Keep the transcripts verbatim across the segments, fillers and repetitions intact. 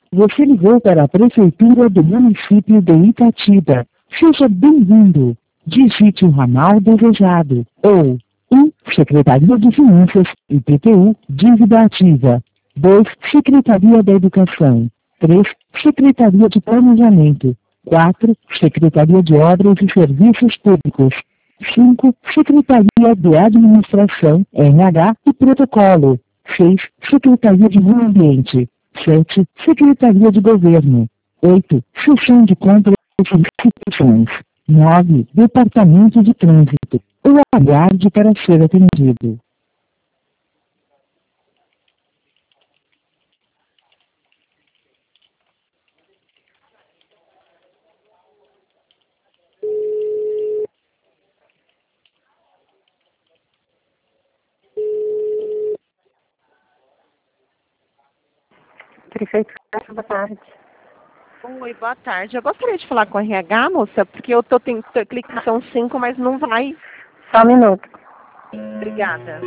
Você ligou para a Prefeitura do município de Itatiba. Seja bem-vindo. Digite o ramal desejado. Ou um. Secretaria de Finanças, I P T U, dívida ativa. dois. Secretaria da Educação. três. Secretaria de Planejamento. quatro. Secretaria de Obras e Serviços Públicos. cinco. Secretaria de Administração, R H e Protocolo. seis. Secretaria de Meio Ambiente. sete. Secretaria de Governo. oito. Seção de Compras e Licitações. nove. Departamento de Trânsito. Ou aguarde para ser atendido. Prefeito, boa tarde. Oi, boa tarde. Eu gostaria de falar com a R H, moça, porque eu tô tentando clicar são cinco, mas não vai. Só um minuto. Obrigada.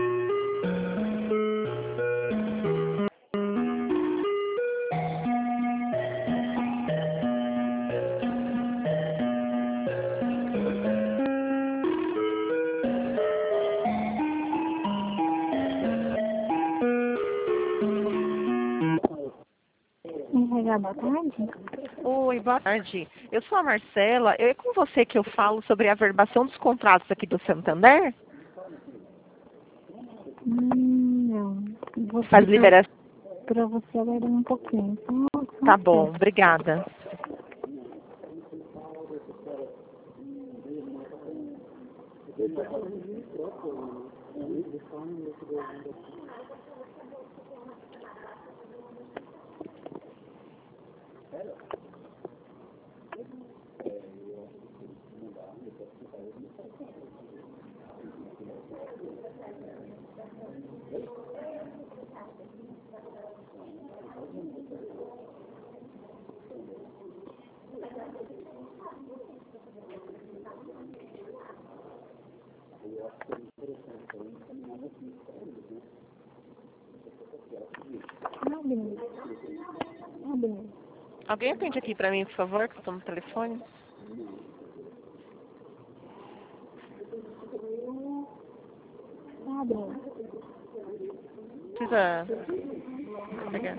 R H, boa tarde. Oi, boa tarde. Eu sou a Marcela. É com você que eu falo sobre a averbação dos contratos aqui do Santander? Hum, não. Vou Faz pedir liberação. para você aguardar um pouquinho. Só- só Tá um bom, instante. obrigada. Ah, beleza. Ah, beleza. Alguém atende aqui pra mim, por favor, que eu tô no telefone? Ah, beleza. Precisa pegar.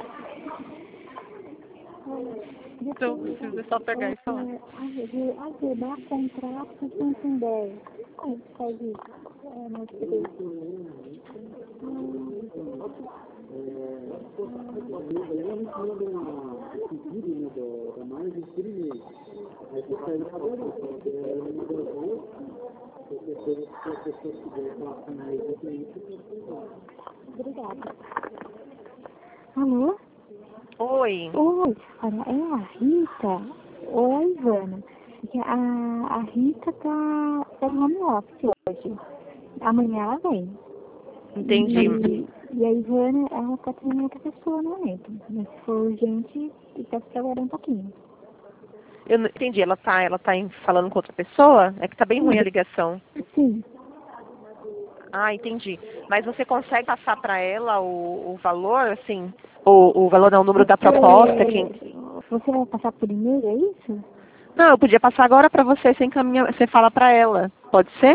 Então, precisa só pegar e falar. Aguardar contrato Santander. Como que faz isso? É, não sei. Obrigada. Alô? Oi. Oi, olha, é a Rita ou a Ivana. Porque A, a Rita tá, tá no home office hoje. Amanhã ela vem. Entendi. E, e a Ivana, ela tá tendo outra pessoa no momento. Mas se for urgente, peço pra aguardar um pouquinho. Eu não entendi. Ela tá, ela tá em- falando com outra pessoa? É que tá bem ruim a ligação. Sim. Ah, entendi. Mas você consegue passar para ela o, o valor, assim? O, o valor não, o número da proposta? Quem... Você vai passar por e-mail, é isso? Não, eu podia passar agora para você, você encaminha, você fala para ela. Pode ser?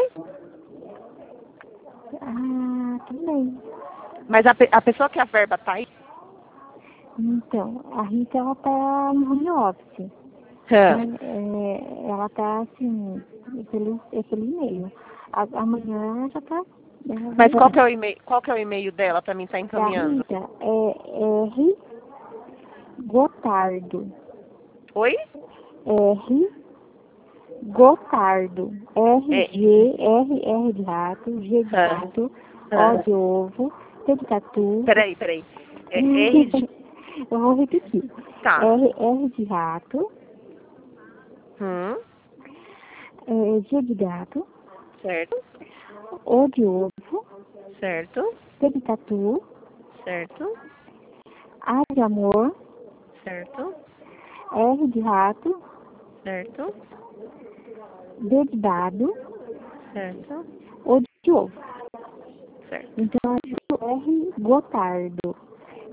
Ah, tudo bem. Mas a, pe- a pessoa que a verba tá aí? Então, a Rita, ela tá em home office. Hã. É, ela tá assim, pelo, é pelo e-mail. A- Amanhã ela já tá. ela vai Mas qual ver. que é o e-mail, qual que é o e-mail dela para mim estar Da encaminhando? Rita é R Gotardo. Oi? R Gotardo. R É. G R R de rato, G de Hã. gato, Hã. O de ovo, T de tatu. Peraí, peraí. É R de... Eu vou repetir. Tá. R, R de rato, Hum. é, G de gato, Certo. O de ovo, Certo. T de tatu, Certo. A de amor, Certo. R de rato, Certo. D de dado, Certo. O de ovo. Certo. Então, é R Gotardo.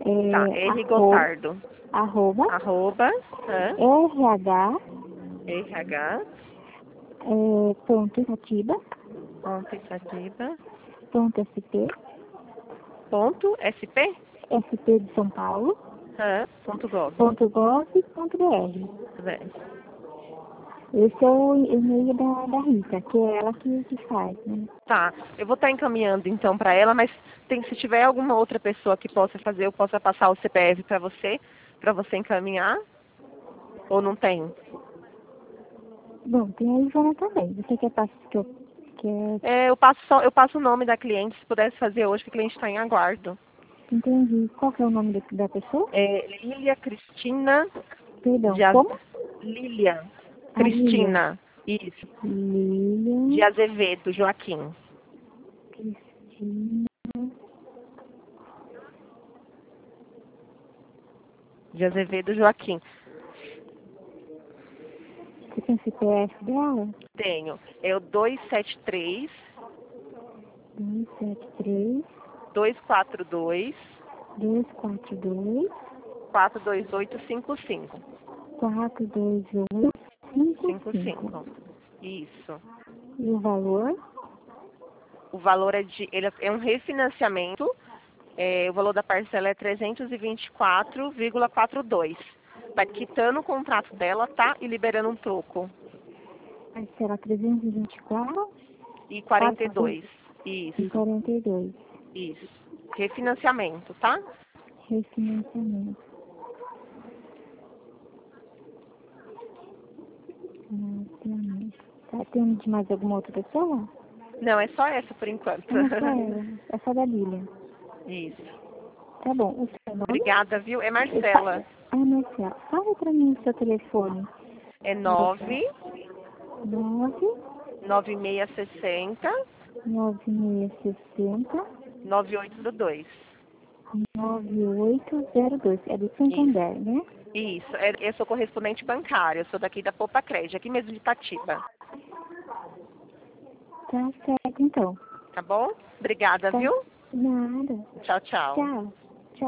É, Tá, R. arroba, Gotardo. arroba, Arroba. hã? RH, RH. é, ponto Itatiba, Ponto Itatiba. ponto SP, Ponto SP. SP de São Paulo, hã? Ponto gov. ponto gov, ponto br. Bem. Esse é o e-mail da, da Rita, que é ela que, que faz, né? Tá, eu vou estar encaminhando então para ela, mas tem, se tiver alguma outra pessoa que possa fazer, eu possa passar o C P F para você, para você encaminhar? Ou não tem? Bom, tem a Ivana também. Você quer passar que eu quer... É, eu passo só, eu passo o nome da cliente, se pudesse fazer hoje, que a cliente está em aguardo. Entendi. Qual que é o nome da, da pessoa? É Lília Cristina Perdão, de Az... como? Lília A Lilian. Cristina, isso, Lilian de Azevedo Joaquim. Cristina. De Azevedo Joaquim. Você tem C P F dela? Tenho. É o dois sete três, dois sete três, dois quatro dois, dois quatro dois, quatro dois oito cinco cinco. quatro dois oito, cinco cinco cinco. cinco. Isso. E o valor? O valor é de. Ele é um refinanciamento. É, o valor da parcela é trezentos e vinte e quatro vírgula quarenta e dois. Tá quitando o contrato dela, tá? E liberando um troco. Aí será trezentos e vinte e quatro E quarenta e dois. e Isso. quarenta e dois. Isso. Refinanciamento, tá? Refinanciamento. Financiamento. Tá tendo de mais alguma outra pessoa? Não, é só essa por enquanto. Não, só ela. É só da Lilian. Isso. Tá bom. O seu nome? Obrigada, viu? É Marcela. Ah, Marcela. Fala pra mim o seu telefone. É nove nove nove seis seis zero nove seis seis zero nove oito dois. nove oito zero dois. É do Santander, né? Isso, é- eu sou correspondente bancária, eu sou daqui da Poupa Crédito, aqui mesmo de Itatiba. Tá certo, então. Tá bom? Obrigada, Tá. viu? Nada. Tchau, tchau. Tchau.